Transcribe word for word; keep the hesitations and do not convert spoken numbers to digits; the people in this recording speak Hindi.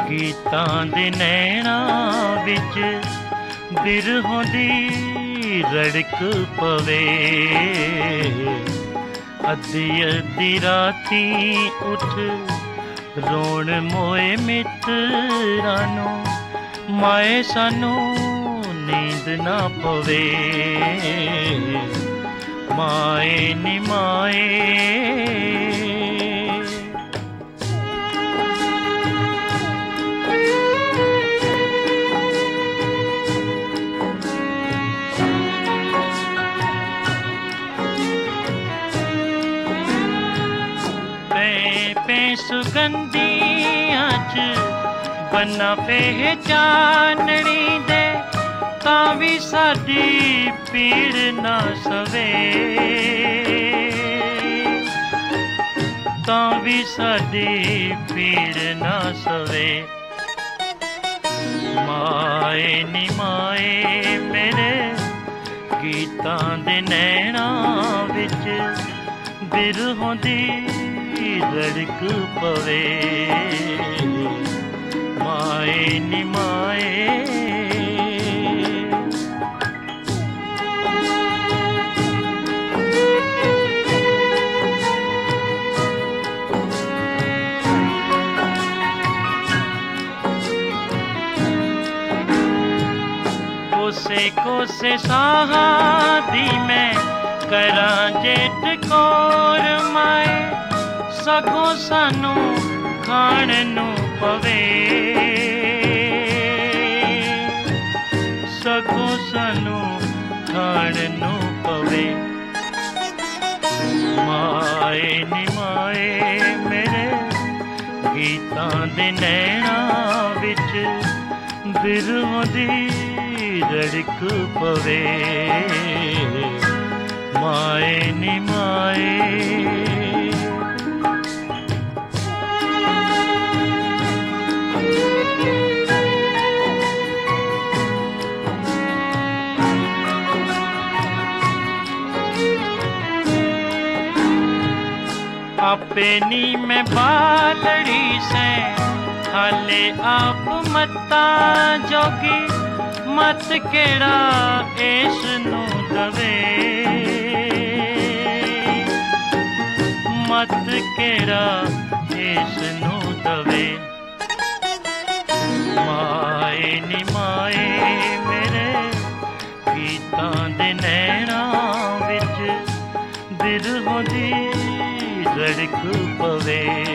गीतां दे नैना विच बिरहों दी रड़क पवे। अद्धी अद्धी राती उठ रोण मोए मित्रां नूं, माए सानू नींद ना पवे। माए नी माए सुगंधियां च बन्ना पहचाननी दे, तां भी साडी पीड़ ना सवे। तां भी साडी पीड़ ना सवे। माए नी माए मेरे गीतां दे नैना विच बिरहों दी रड़क पवे। माए नी माए कोसे कोसे साहा दी मैं करां जेठ कोर माए, सगों सानू खाण नू पवे। सगों सानू खाण नू पवे। माए नी माए मेरे गीतां दे नैना विच बिरहों दी रड़क पवे। माए नी माए आपे नी मैं बालड़ी से हाले आप मत्ता जोगी, मत केड़ा इस नू दवे। मत केड़ा इस नू दवे। माए नी माए मेरे गीतां दे नैना विच बिरहों दी रड़क पवे।